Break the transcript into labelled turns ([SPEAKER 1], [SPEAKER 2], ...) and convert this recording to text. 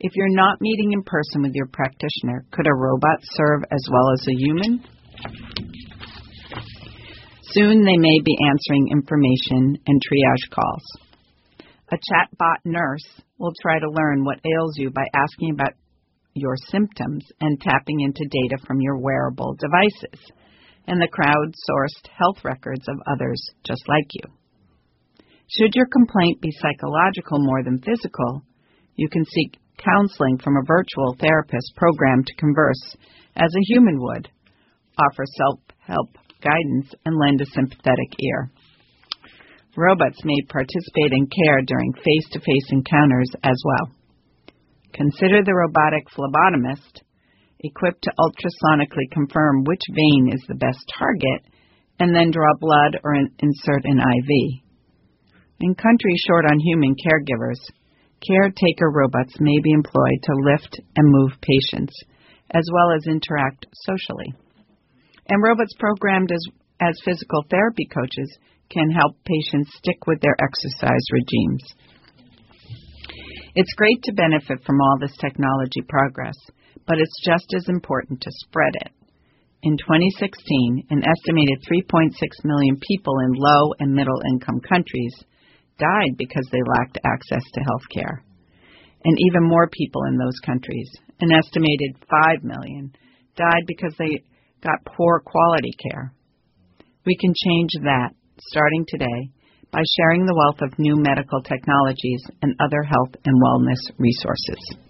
[SPEAKER 1] If you're not meeting in person with your practitioner, could a robot serve as well as a human? Soon they may be answering information and triage calls. A chatbot nurse will try to learn what ails you by asking about your symptoms and tapping into data from your wearable devices and the crowdsourced health records of others just like you. Should your complaint be psychological more than physical, you can seek counseling from a virtual therapist programmed to converse as a human would, offer self-help guidance, and lend a sympathetic ear. Robots may participate in care during face-to-face encounters as well. Consider the robotic phlebotomist, equipped to ultrasonically confirm which vein is the best target, and then draw blood or insert an IV. In countries short on human caregivers, caretaker robots may be employed to lift and move patients, as well as interact socially. And robots programmed as physical therapy coaches can help patients stick with their exercise regimes. It's great to benefit from all this technology progress, but it's just as important to spread it. In 2016, an estimated 3.6 million people in low and middle income countries died because they lacked access to health care. And even more people in those countries, an estimated 5 million, died because they got poor quality care. We can change that, starting today, by sharing the wealth of new medical technologies and other health and wellness resources.